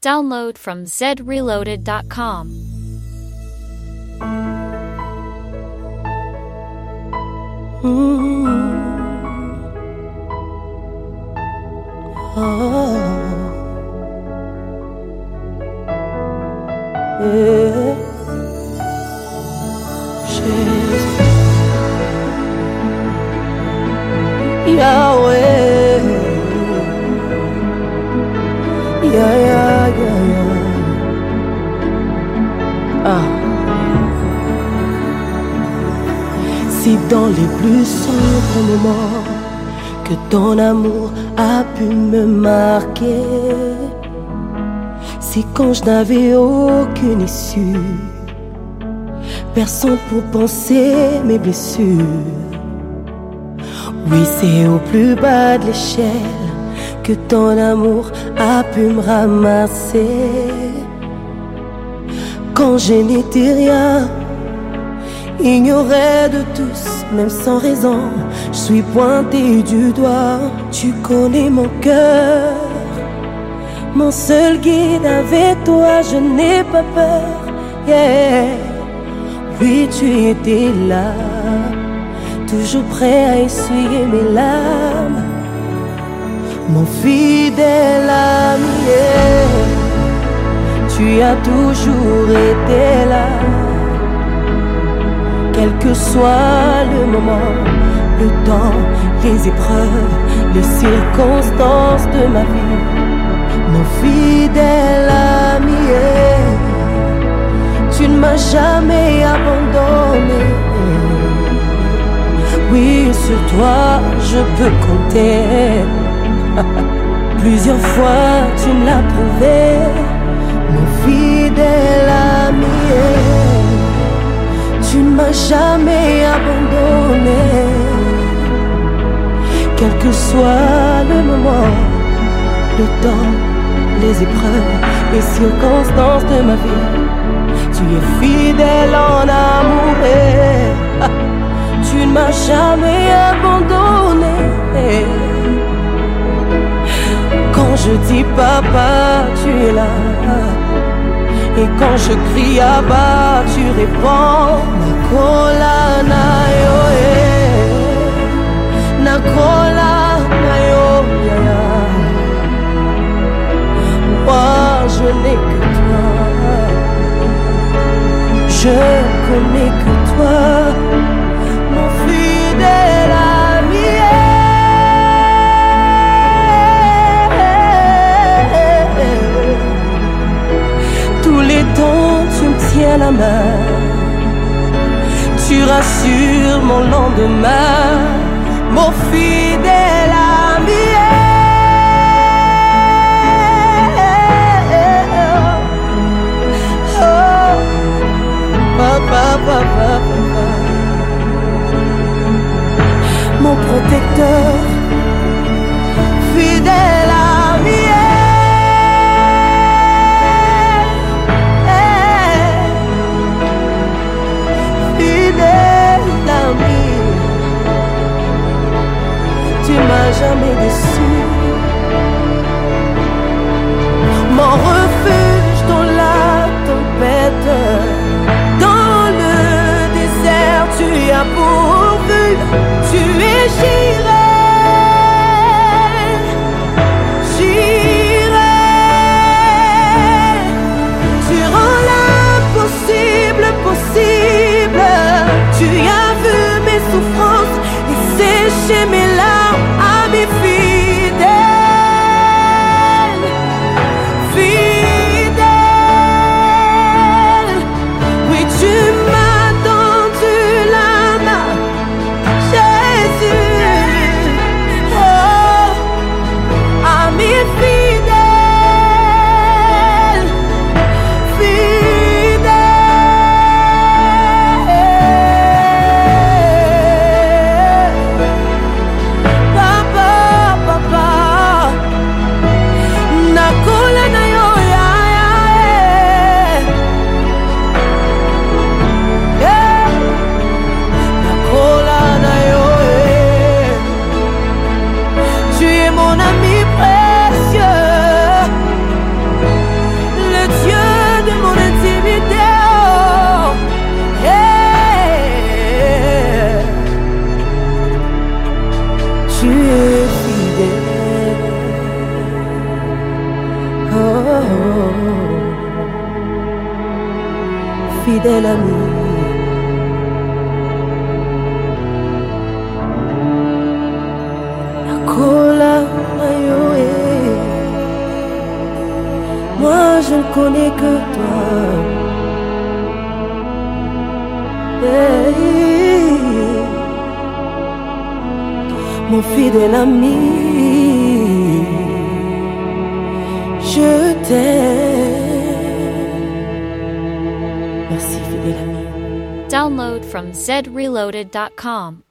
Download from zreloaded.com. Yahweh, Si dans les plus sombres moments que ton amour a pu me marquer, si quand je n'avais aucune issue, personne pour penser mes blessures, oui, c'est au plus bas de l'échelle que ton amour a pu me ramasser. Quand je n'étais rien, ignoré de tous, même sans raison, je suis pointé du doigt. Tu connais mon cœur, mon seul guide, avec toi je n'ai pas peur. Yeah. Oui, tu étais là, toujours prêt à essuyer mes larmes, mon fidèle ami. Yeah. Tu as toujours été là, quel que soit le moment, le temps, les épreuves, les circonstances de ma vie. Mon fidèle ami, tu ne m'as jamais abandonné. Oui, sur toi je peux compter. Plusieurs fois tu me l'as prouvé, mon fidèle ami. Tu ne m'as jamais abandonné, quel que soit le moment, le temps, les épreuves, les circonstances de ma vie. Tu es fidèle en amour, tu ne m'as jamais abandonné. Quand je dis papa, tu es là. Et quand je crie à bas, tu réponds. Nakola na yo, Nakola na yo, moi je n'ai que toi, je connais que toi, mon fidèle ami. Tous les temps tu me tiens la main, tu rassures mon lendemain, mon fidèle ami. Oh, papa, papa, papa, mon protecteur, fidèle ami. Tu m'as jamais déçu, mon refuge dans la tempête, dans le désert tu as pourvu, tu es Jireh, tu rends l'impossible possible, tu as vu mes souffrances et séché mes larmes. Ami fidèle, fidèle, oui tu m'as tendu la main, Jésus, oh, ami fidèle, fidèle. fidèle ami. Cola, moi je ne connais que toi. Hey, mon fidèle ami, je t'aime. Merci fidèle ami. Download from zreloaded.com.